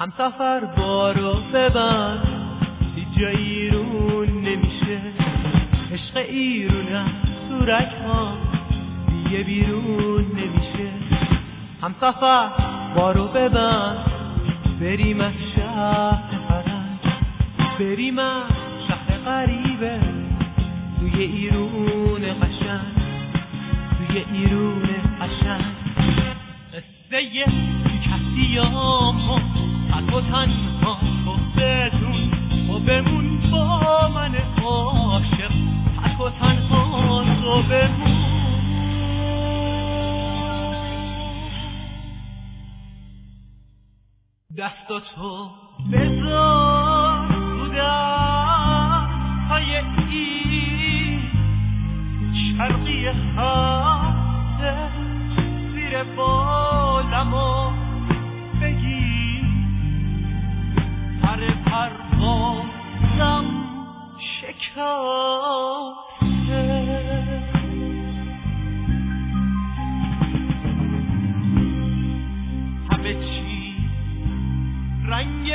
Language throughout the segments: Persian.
همسفر بارو ببند هیچ جای ایرون نمیشه، عشق ایرونم سورک ها دیگه بیرون نمیشه. همسفر بارو ببند بریم از شهر فرنگ، بریم از شهر غریبه توی ایرون قشنگ، توی ایرون قشنگ. قصه کسیام ها تک و تنها تو بدون و بمون با من عاشق، تک و تنها تو بمون. دستاتو بذار تو دستای این شرقی خطه، زیر بالمو بگی پر پروازم شکسته. همه چی رنگ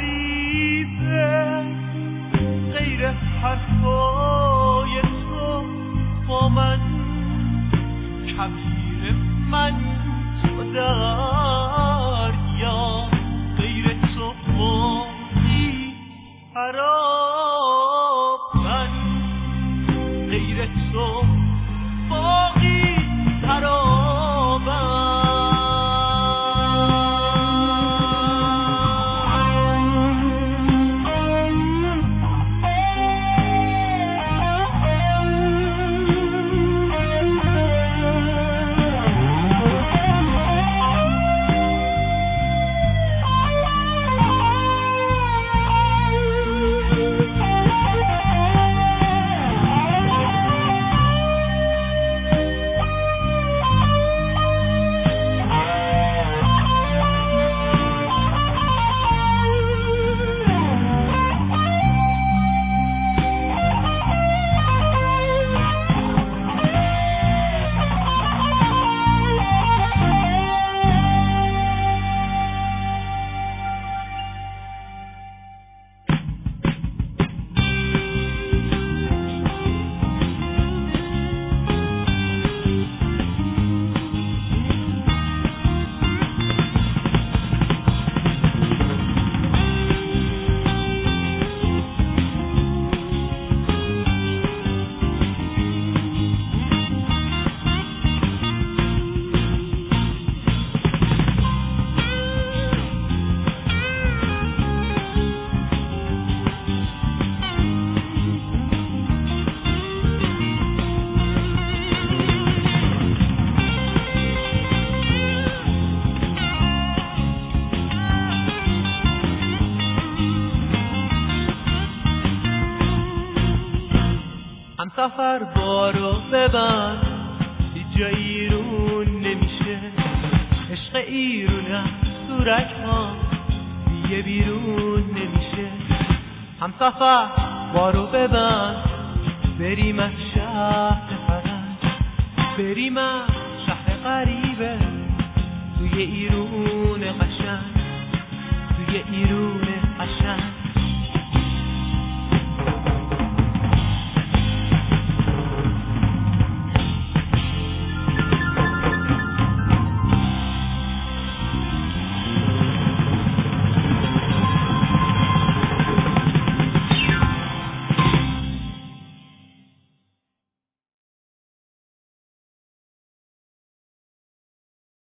حریفه غیر حرفای تو با من، کبیر من تو دریا غیر تو بی خراب، من غیر تو باقی خرابم. همسفر بارو ببند هیچ جای ایرون نمیشه، عشق ایرونم سورک ها دیگه بیرون نمیشه. همسفر بارو ببند بریم از شهر فرنگ، بریم از شهر غریبه توی ایرون قشنگ، توی ایرون قشنگ.